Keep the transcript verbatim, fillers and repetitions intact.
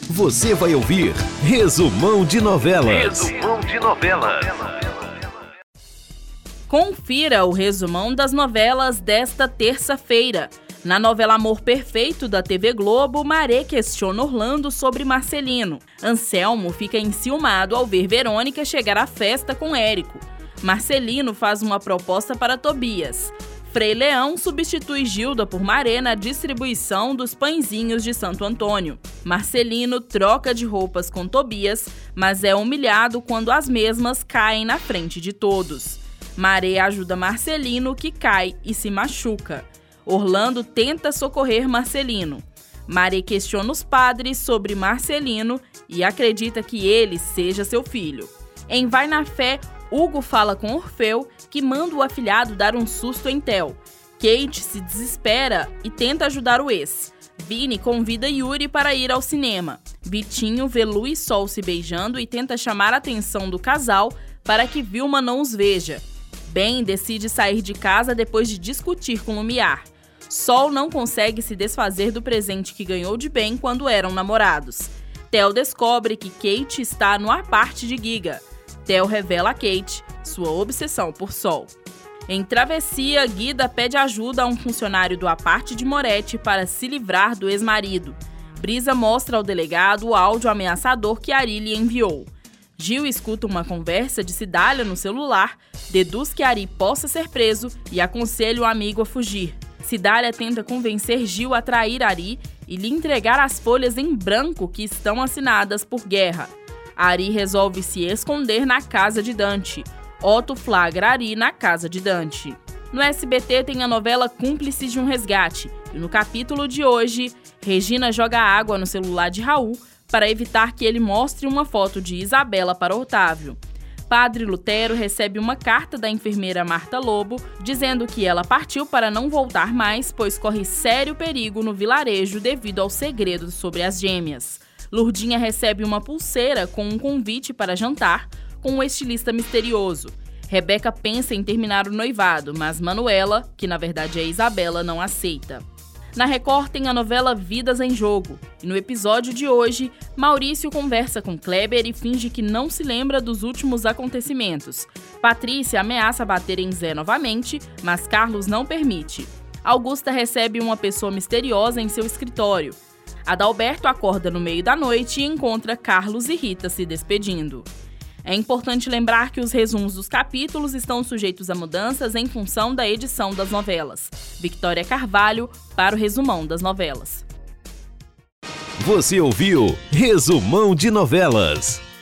Você vai ouvir Resumão de Novelas. Resumão de Novelas. Confira o resumão das novelas desta terça-feira. Na novela Amor Perfeito da T V Globo, Maré questiona Orlando sobre Marcelino. Anselmo fica enciumado ao ver Verônica chegar à festa com Érico. Marcelino faz uma proposta para Tobias. Frei Leão substitui Gilda por Maré na distribuição dos pãezinhos de Santo Antônio. Marcelino troca de roupas com Tobias, mas é humilhado quando as mesmas caem na frente de todos. Maré ajuda Marcelino, que cai e se machuca. Orlando tenta socorrer Marcelino. Maré questiona os padres sobre Marcelino e acredita que ele seja seu filho. Em Vai na Fé, Hugo fala com Orfeu, que manda o afilhado dar um susto em Theo. Kate se desespera e tenta ajudar o ex. Vini convida Yuri para ir ao cinema. Vitinho vê Lu e Sol se beijando e tenta chamar a atenção do casal para que Vilma não os veja. Ben decide sair de casa depois de discutir com Lumiar. Sol não consegue se desfazer do presente que ganhou de Ben quando eram namorados. Theo descobre que Kate está no aparte de Giga. Theo revela a Kate sua obsessão por Sol. Em Travessia, Guida pede ajuda a um funcionário do aparte de Moretti para se livrar do ex-marido. Brisa mostra ao delegado o áudio ameaçador que Ari lhe enviou. Gil escuta uma conversa de Cidália no celular, deduz que Ari possa ser preso e aconselha o amigo a fugir. Cidália tenta convencer Gil a trair Ari e lhe entregar as folhas em branco que estão assinadas por Guerra. Ari resolve se esconder na casa de Dante. Otto flagra Ari na casa de Dante. No S B T tem a novela Cúmplices de um Resgate. E no capítulo de hoje, Regina joga água no celular de Raul para evitar que ele mostre uma foto de Isabela para Otávio. Padre Lutero recebe uma carta da enfermeira Marta Lobo dizendo que ela partiu para não voltar mais, pois corre sério perigo no vilarejo devido ao segredo sobre as gêmeas. Lurdinha recebe uma pulseira com um convite para jantar com um estilista misterioso. Rebeca pensa em terminar o noivado, mas Manuela, que na verdade é Isabela, não aceita. Na Record tem a novela Vidas em Jogo. E no episódio de hoje, Maurício conversa com Kleber e finge que não se lembra dos últimos acontecimentos. Patrícia ameaça bater em Zé novamente, mas Carlos não permite. Augusta recebe uma pessoa misteriosa em seu escritório. Adalberto acorda no meio da noite e encontra Carlos e Rita se despedindo. É importante lembrar que os resumos dos capítulos estão sujeitos a mudanças em função da edição das novelas. Victoria Carvalho para o Resumão das Novelas. Você ouviu Resumão de Novelas.